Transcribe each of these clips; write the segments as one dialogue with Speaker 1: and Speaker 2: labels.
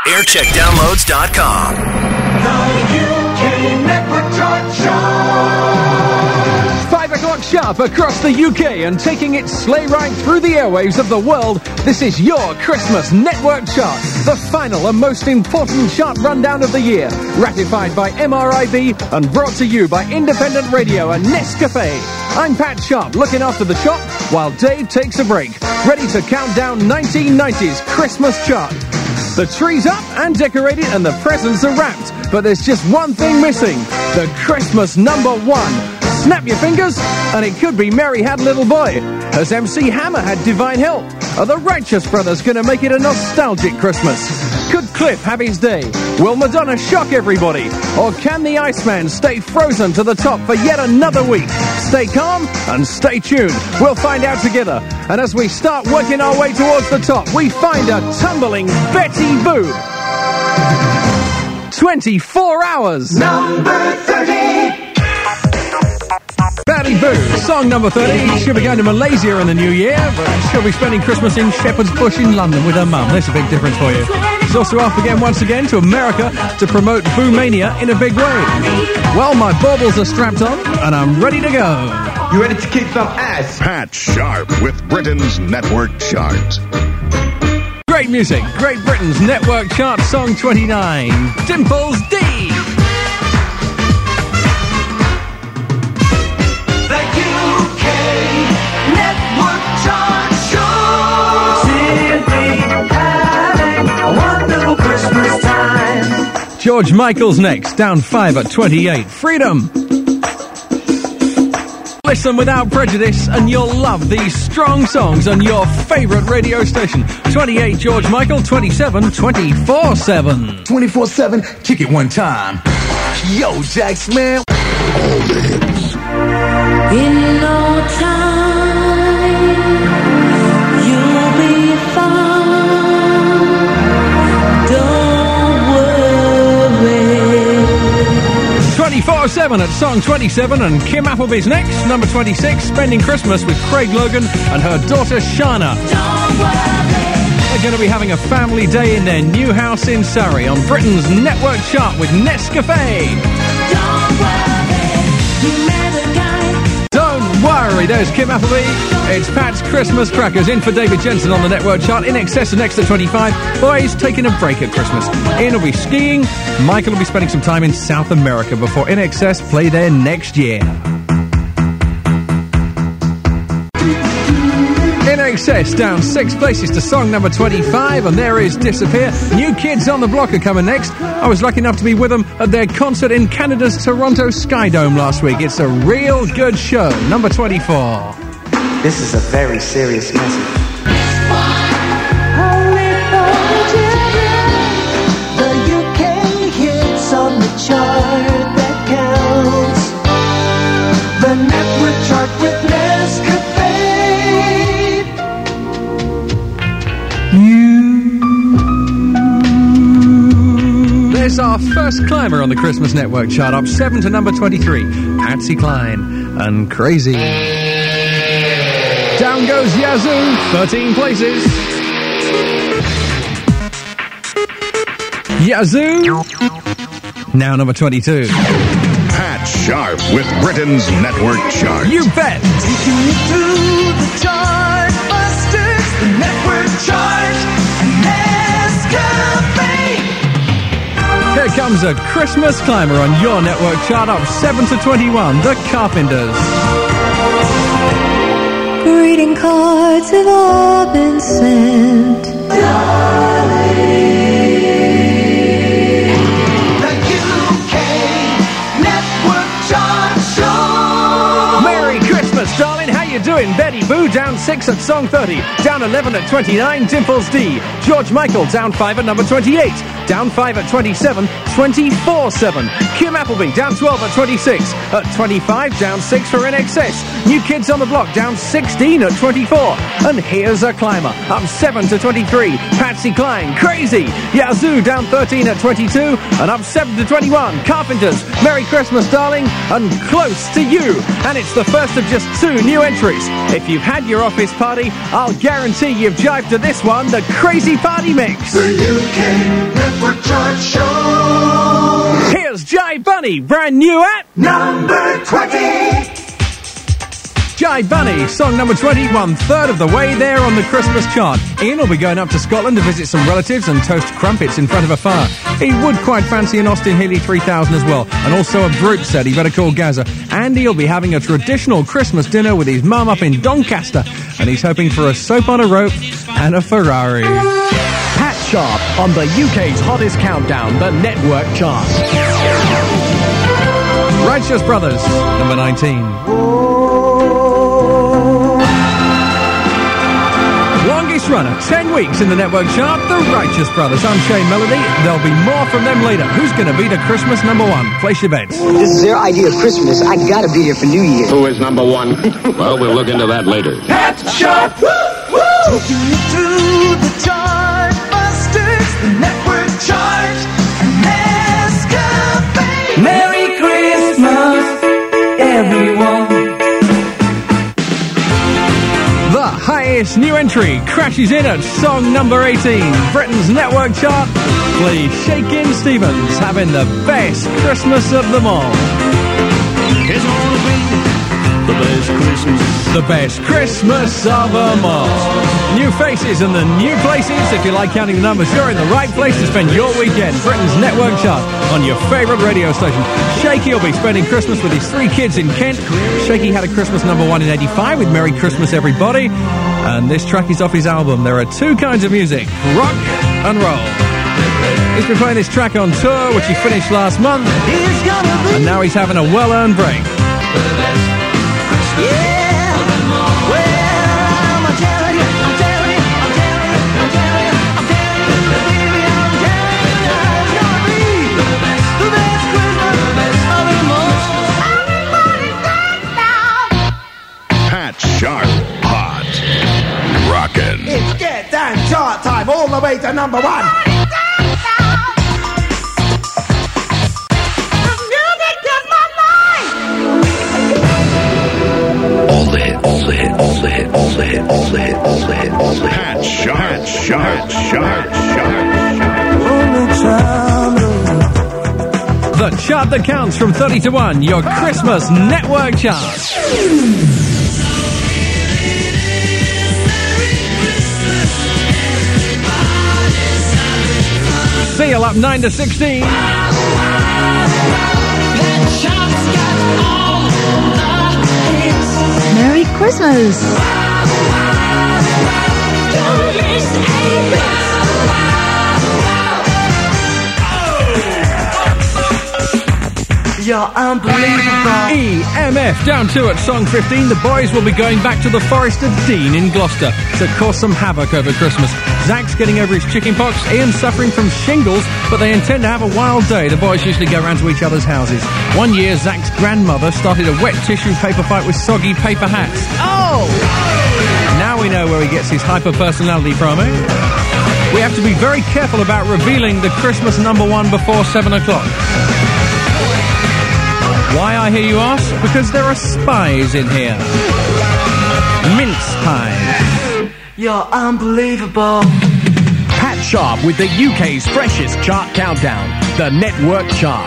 Speaker 1: aircheckdownloads.com.
Speaker 2: The UK Network Chart Show.
Speaker 3: 5 o'clock sharp across the UK and taking its sleigh ride through the airwaves of the world. This is your Christmas Network Chart, the final and most important chart rundown of the year, ratified by MRIB and brought to you by Independent Radio and Nescafe. I'm Pat Sharp, looking after the shop while Dave takes a break, ready to count down 1990's Christmas chart. The tree's up and decorated and the presents are wrapped, but there's just one thing missing, the Christmas number one. Snap your fingers, and it could be Mary Had Little Boy. Has MC Hammer had Divine Help? Are the Righteous Brothers going to make it a nostalgic Christmas? Could Cliff have his day? Will Madonna shock everybody? Or can the Iceman stay frozen to the top for yet another week? Stay calm and stay tuned. We'll find out together. And as we start working our way towards the top, we find a tumbling Betty Boo. 24 hours.
Speaker 2: Number 30.
Speaker 3: Betty Boo, song number 30. She'll be going to Malaysia in the new year, but she'll be spending Christmas in Shepherd's Bush in London with her mum. There's a big difference for you. She's also off again once again to America to promote Boo Mania in a big way. Well, my baubles are strapped on and I'm ready to go.
Speaker 4: You ready to kick some ass?
Speaker 5: Pat Sharp with Britain's Network Chart.
Speaker 3: Great music, Great Britain's Network Chart, song 29. Dimples D. George Michael's next, down 5 at 28. Freedom. Listen without prejudice and you'll love these strong songs on your favourite radio station. 28 George Michael, 27 24/7.
Speaker 4: 24/7, kick it one time. Yo, Jax, man.
Speaker 6: In no time, you'll be fine. Don't worry.
Speaker 3: 24/7 at song 27, and Kim Appleby's next, number 26, spending Christmas with Craig Logan and her daughter Shana.
Speaker 6: Don't worry.
Speaker 3: They're going to be having a family day in their new house in Surrey on Britain's Network Chart with Nescafe.
Speaker 6: Don't worry. You met a guy.
Speaker 3: Don't worry, there's Kim Appleby. It's Pat's Christmas crackers in for David Jensen on the Network Chart. In Excess and next at 25. Boys taking a break at Christmas. Ian will be skiing. Michael will be spending some time in South America before In Excess play there next year. In Excess down 6 places to song number 25, and there is Disappear. New Kids on the Block are coming next. I was lucky enough to be with them at their concert in Canada's Toronto Sky Dome last week. It's a real good show. Number 24.
Speaker 7: This is a very serious message.
Speaker 6: Only for the children. The UK hits on the chart that counts.
Speaker 2: The Network Chart with Nescafe.
Speaker 3: There's our first climber on the Christmas Network Chart, up 7 to number 23. Patsy Cline and Crazy. Down goes Yazoo, 13 places. Yazoo, now number 22.
Speaker 5: Pat Sharp with Britain's Network Chart.
Speaker 3: You bet.
Speaker 2: Taking you through the chart busters, the Network Chart, and Nescafe.
Speaker 3: Here comes a Christmas climber on your network chart, up 7 to 21. The Carpenters.
Speaker 6: Greeting cards have all been sent.
Speaker 2: The UK Network Chart Show.
Speaker 3: Merry Christmas, darling. How you doing? Betty Boo down 6 at song 30. Down 11 at 29, Dimples D. George Michael down 5 at number 28. Down 5 at 27, 24/7. Kim Appleby down 12 at 26. At 25, down 6 for In Excess. New Kids on the Block down 16 at 24. And here's a climber, up 7 to 23. Patsy Cline, Crazy. Yazoo down 13 at 22. And up 7 to 21. Carpenters, Merry Christmas, darling. And Close to You. And it's the first of just 2 new entries. If you've had your office party, I'll guarantee you've jived to this one, the Crazy Party Mix.
Speaker 2: The UK Network
Speaker 3: Bunny, brand new at
Speaker 2: number 20.
Speaker 3: Jai Bunny, song number 20, 1/3 of the way there on the Christmas chart. Ian will be going up to Scotland to visit some relatives and toast crumpets in front of a fire. He would quite fancy an Austin Healey 3000 as well, and also a Brute set he better call Gaza. And he'll be having a traditional Christmas dinner with his mum up in Doncaster, and he's hoping for a soap on a rope and a Ferrari.
Speaker 1: Pat Sharp on the UK's hottest countdown, the Network Chart.
Speaker 3: Righteous Brothers, number 19. Longest runner, 10 weeks in the Network Chart, the Righteous Brothers. I'm Shane Melody. There'll be more from them later. Who's going to be the Christmas number one? Place your bets.
Speaker 8: This is their idea of Christmas. I gotta be here for New Year.
Speaker 9: Who is number one? Well, we'll look into that later.
Speaker 2: Pat Sharp. Taking you through the chart busters, the Network Chart, and Escapade. Merry Christmas, everyone.
Speaker 3: The highest new entry crashes in at song number 18. Britain's Network Chart. Please, Shakin' Stevens having the best Christmas of them all.
Speaker 10: It's gonna be the best Christmas.
Speaker 3: The best Christmas of them all. New faces and the new places. If you like counting the numbers, you're in the right place to spend your weekend. Britain's Network Chart on your favourite radio station. Shaky will be spending Christmas with his 3 kids in Kent. Shaky had a Christmas number 1 in 85 with Merry Christmas Everybody. And this track is off his album. There are 2 kinds of music, rock and roll. He's been playing this track on tour, which he finished last month. And now he's having a well-earned break.
Speaker 5: Pat Sharp, hot, rockin'.
Speaker 11: It's Get Down Chart time, all the way to number 1.
Speaker 5: All the hit. Pat Sharp.
Speaker 3: The chart that counts from 30 to 1, your Christmas Network Chart. Seal up 9 to 16.
Speaker 12: Merry Christmas.
Speaker 2: You're unbelievable.
Speaker 3: EMF down 2 at song 15. The boys will be going back to the Forest of Dean in Gloucester to cause some havoc over Christmas. Zach's getting over his chickenpox. Ian's suffering from shingles, but they intend to have a wild day. The boys usually go round to each other's houses. One year, Zach's grandmother started a wet tissue paper fight with soggy paper hats. Oh! Now we know where he gets his hyper-personality from, eh? We have to be very careful about revealing the Christmas number 1 before 7 o'clock. Why, I hear you ask? Because there are spies in here. Mince pies.
Speaker 2: You're unbelievable.
Speaker 1: Pat Sharp with the UK's freshest chart countdown, the Network Chart.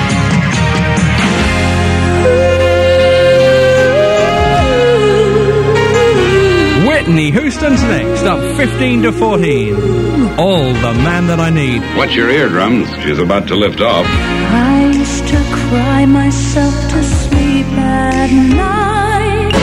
Speaker 3: Whitney Houston's next, up 15 to 14. All the man that I need.
Speaker 9: Watch your eardrums. She's about to lift off.
Speaker 13: I used to cry myself to sleep at night.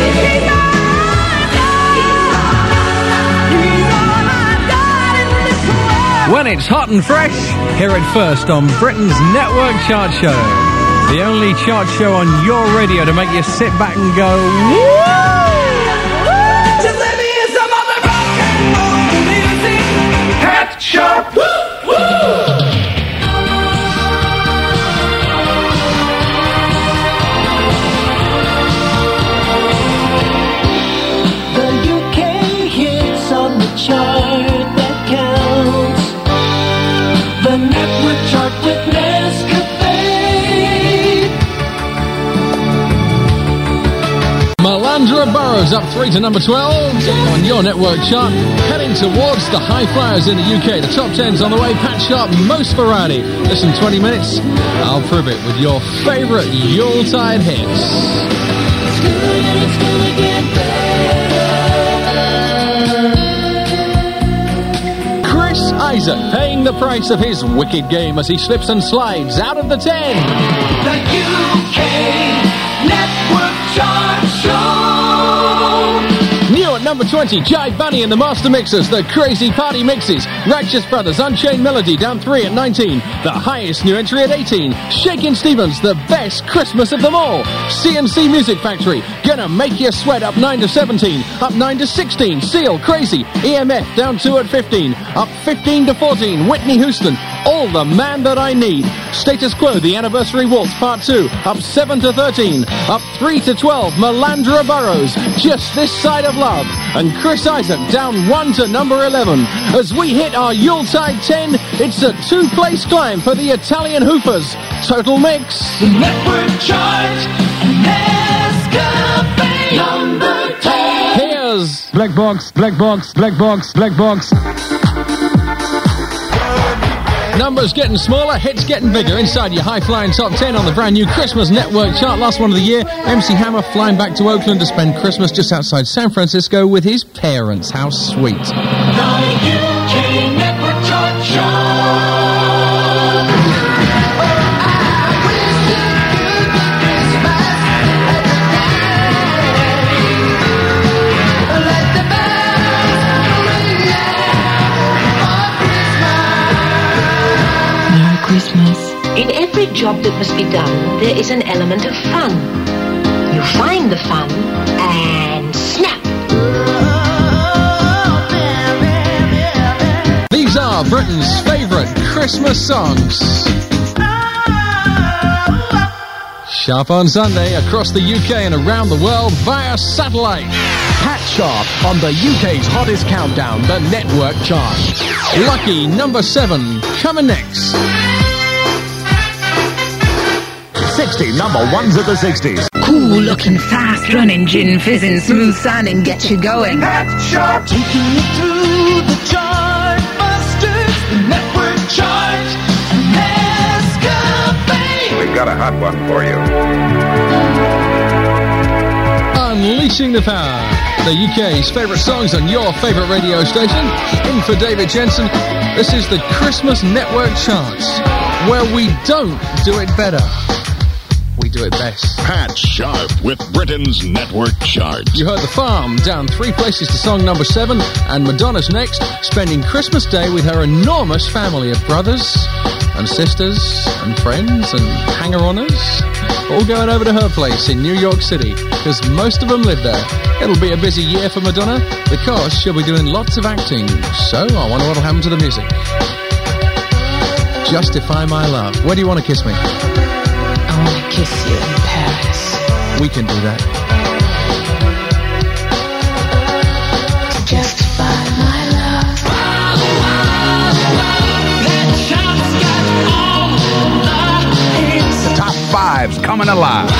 Speaker 3: When it's hot and fresh, hear it first on Britain's Network Chart Show. The only chart show on your radio to make you sit back and go, woo!
Speaker 2: Just let me hear some of the rock and roll music. Pat Sharp. Woo!
Speaker 6: The UK hits on the chart that counts. The Network Chart with Nescafé.
Speaker 3: Melandra Burrows Numbers up 3 to number 12 on your network chart. Heading towards the high flyers in the UK. The top 10's on the way. Pat Sharp, Most Variety. Listen, 20 minutes. I'll prove it with your favourite Yuletide hits.
Speaker 13: It's gonna get better.
Speaker 3: Chris Isaac paying the price of his wicked game as he slips and slides out of the 10.
Speaker 2: The UK Network Chart Show.
Speaker 3: New at number 20, Jive Bunny and the Master Mixers, the Crazy Party Mixes. Righteous Brothers, Unchained Melody, down 3 at 19. The highest new entry at 18. Shakin' Stevens, the best Christmas of them all. CNC Music Factory, Gonna Make You Sweat, up 9 to 17. Up 9 to 16, Seal, Crazy. EMF, down 2 at 15. Up 15 to 14, Whitney Houston, All the Man That I Need. Status Quo, The Anniversary Waltz, Part 2, up 7 to 13. Up 3 to 12, Melandra Burrows, Just This Side of Love. And Chris Isaac down 1 to number 11. As we hit our Yuletide 10, it's a 2-place climb for the Italian Hoofers. Total Mix.
Speaker 2: The Network Chart and Escapade. Number 10.
Speaker 3: Here's
Speaker 1: Black Box, Black Box, Black Box, Black Box.
Speaker 3: numbers getting smaller, hits getting bigger. Inside your high-flying top 10 on the brand new Christmas Network chart. Last one of the year, MC Hammer flying back to Oakland to spend Christmas just outside San Francisco with his parents. How sweet.
Speaker 2: The UK Network Chart Show.
Speaker 12: Christmas. In every job that must be done, there is an element of fun. You find the fun and snap.
Speaker 3: These are Britain's favourite Christmas songs. Sharp on Sunday across the UK and around the world via satellite.
Speaker 1: Pat Sharp on the UK's hottest countdown, the Network Chart.
Speaker 3: Lucky number 7, coming next.
Speaker 5: 60 number ones of the 60s.
Speaker 14: Cool looking, fast running, gin fizzing, smooth sounding, gets you going.
Speaker 2: Pat Sharp taking you through the chart busters, the network chart, and Escapade.
Speaker 9: We've got a hot one for you.
Speaker 3: Unleashing the power. The UK's favourite songs on your favourite radio station. In for David Jensen, this is the Christmas Network Chart, where we don't do it better. We do it best.
Speaker 5: Pat Sharp with Britain's Network Chart.
Speaker 3: You heard The Farm down 3 places to song number 7, and Madonna's next, spending Christmas Day with her enormous family of brothers and sisters and friends and hanger-oners, all going over to her place in New York City, because most of them live there. It'll be a busy year for Madonna, because she'll be doing lots of acting. So I wonder what'll happen to the music. Justify My Love. Where do you want to kiss me?
Speaker 14: I want to kiss you in Paris.
Speaker 3: We can do that.
Speaker 14: To justify my love.
Speaker 9: The top 5's coming alive.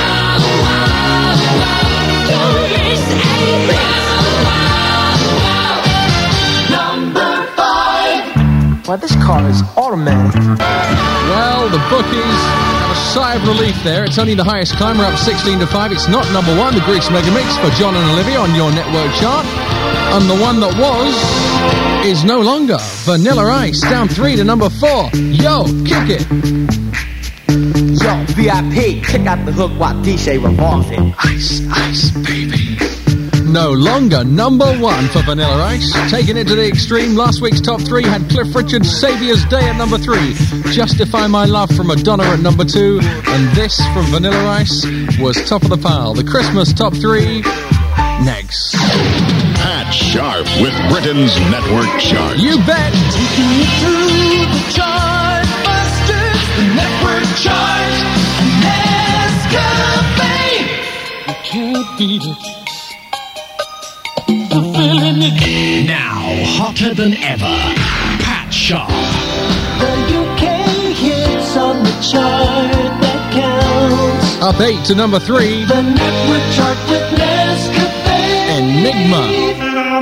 Speaker 2: Number 5.
Speaker 7: Well, this car is automatic.
Speaker 3: Well, the bookies have a sigh of relief there. It's only the highest climber, up 16 to 5. It's not number 1, the Grease Mega Mix for John and Olivia on your network chart. And the one that was is no longer. Vanilla Ice, down 3 to number 4. Yo, kick it.
Speaker 7: Yo, VIP, check out the hook while DJ revolves it.
Speaker 3: Ice, ice, baby. No longer number 1 for Vanilla Ice. Taking it to the extreme, last week's top 3 had Cliff Richard's Saviour's Day at number 3. Justify My Love from Madonna at number 2. And this from Vanilla Ice was top of the pile. The Christmas top 3, next.
Speaker 5: Pat Sharp with Britain's Network Chart.
Speaker 3: You bet.
Speaker 2: Taking you through the chart busters, the network chart, and Escapade.
Speaker 3: You can't beat it. The feeling you get.
Speaker 1: Now, hotter than ever, Pat Sharp.
Speaker 6: The UK hits on the chart that counts.
Speaker 3: Up 8 to number 3.
Speaker 6: The network chart with Escapade.
Speaker 3: Enigma.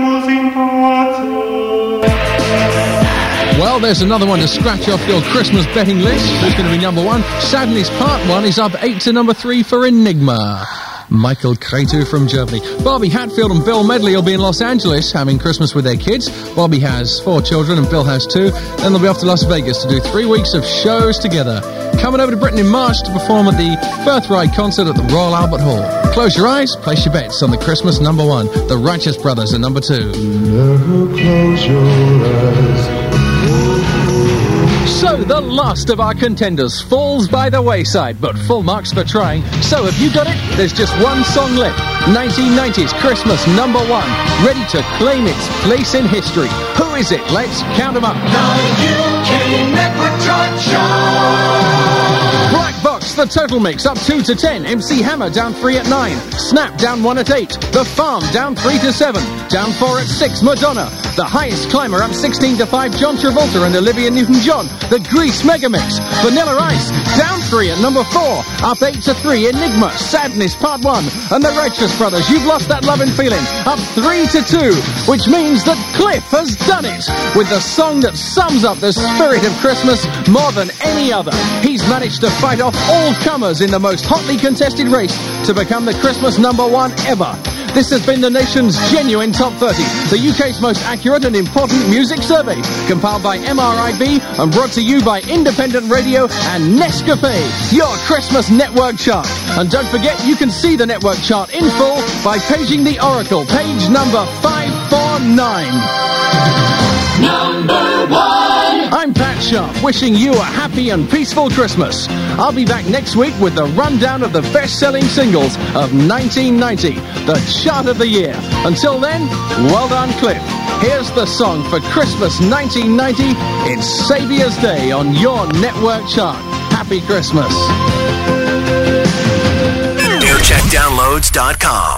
Speaker 3: Well, there's another one to scratch off your Christmas betting list. Who's going to be number one? Sadness Part 1 is up 8 to number 3 for Enigma. Michael Cretu from Germany. Bobby Hatfield and Bill Medley will be in Los Angeles having Christmas with their kids. Bobby has 4 children and Bill has 2. Then they'll be off to Las Vegas to do 3 weeks of shows together. Coming over to Britain in March to perform at the Birthright concert at the Royal Albert Hall. Close your eyes, place your bets on the Christmas number 1. The Righteous Brothers are number 2.
Speaker 2: Never close your eyes.
Speaker 3: So, the last of our contenders falls by the wayside, but full marks for trying. So, have you got it? There's just one song left. 1990's Christmas number 1, ready to claim its place in history. Who is it? Let's count them up.
Speaker 2: The UK Network Chart Show.
Speaker 3: Black Box, the total mix, up 2 to 10. MC Hammer down 3 at 9. Snap down 1 at 8. The Farm down 3 to 7. Down 4 at 6, Madonna. The highest climber up 16 to 5, John Travolta and Olivia Newton-John. The Grease Megamix. Vanilla Ice down 3 at number 4. Up 8 to 3, Enigma, Sadness Part 1. And the Righteous Brothers, You've Lost That Lovin' Feeling. Up 3 to 2, which means that Cliff has done it with the song that sums up the spirit of Christmas more than any other. He's managed to fight off all comers in the most hotly contested race to become the Christmas number 1 ever. This has been the nation's genuine Top 30, the UK's most accurate and important music survey, compiled by MRIB and brought to you by Independent Radio and Nescafe, your Christmas network chart. And don't forget, you can see the network chart in full by paging the Oracle, page number 549.
Speaker 2: Number 1.
Speaker 3: I'm Pat Sharp, wishing you a happy and peaceful Christmas. I'll be back next week with the rundown of the best-selling singles of 1990, the chart of the year. Until then, well done, Cliff. Here's the song for Christmas 1990. It's Saviour's Day on your network chart. Happy Christmas.
Speaker 15: AirCheckDownloads.com